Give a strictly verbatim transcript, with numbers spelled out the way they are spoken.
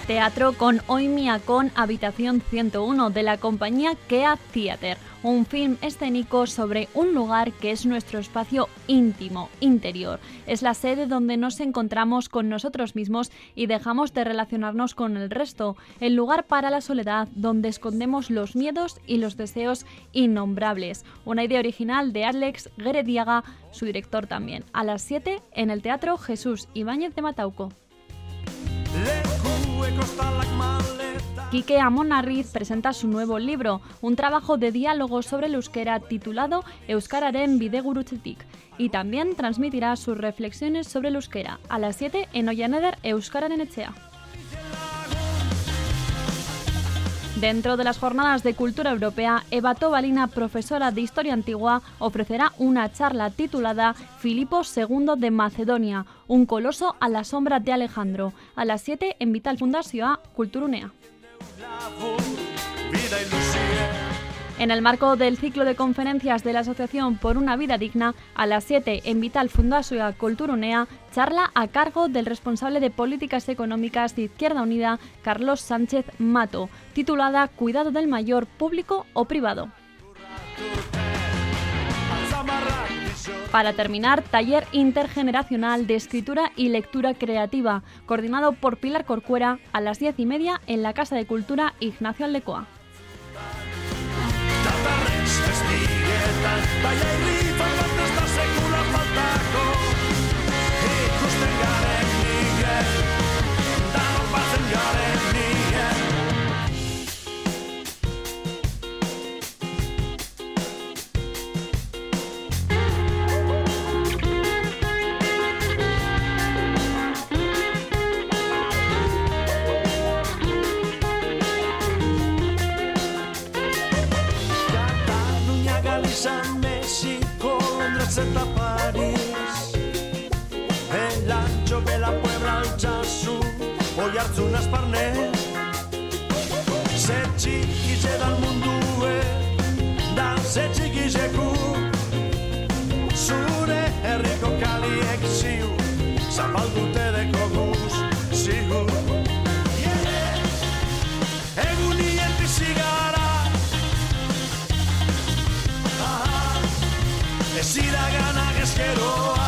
Teatro con Oimia con Habitación ciento uno de la compañía Kea Theater, un film escénico sobre un lugar que es nuestro espacio íntimo, interior. Es la sede donde nos encontramos con nosotros mismos y dejamos de relacionarnos con el resto, el lugar para la soledad donde escondemos los miedos y los deseos innombrables. Una idea original de Alex Gerediaga, su director también. A las siete en el Teatro Jesús Ibáñez de Matauco. Quique Amonarriz presenta su nuevo libro, un trabajo de diálogo sobre el euskera titulado Euskararen bidegurutzetik, y también transmitirá sus reflexiones sobre el euskera a las siete en Oianeder Euskararen Etxea. Dentro de las jornadas de cultura europea, Eva Tobalina, profesora de Historia Antigua, ofrecerá una charla titulada Filipo segundo de Macedonia, un coloso a la sombra de Alejandro, a las siete en Vital Fundazioa Kulturunea. En el marco del ciclo de conferencias de la Asociación por una Vida Digna, a las siete en Vital Fundazioa Kulturunea, charla a cargo del responsable de Políticas Económicas de Izquierda Unida, Carlos Sánchez Mato, titulada Cuidado del mayor, público o privado. Para terminar, taller intergeneracional de escritura y lectura creativa, coordinado por Pilar Corcuera, a las diez y media en la Casa de Cultura Ignacio Aldecoa. México, Londres eta Paris, el ancho de la Puebla al Chasu, Oiartzun Asparne, ze txikize dal mundue, da ze txikizeku, zure herriko kaliek ziu, zapaldute deko guz, ziu. Egunien bizigara, ez iraganak ezkeroa.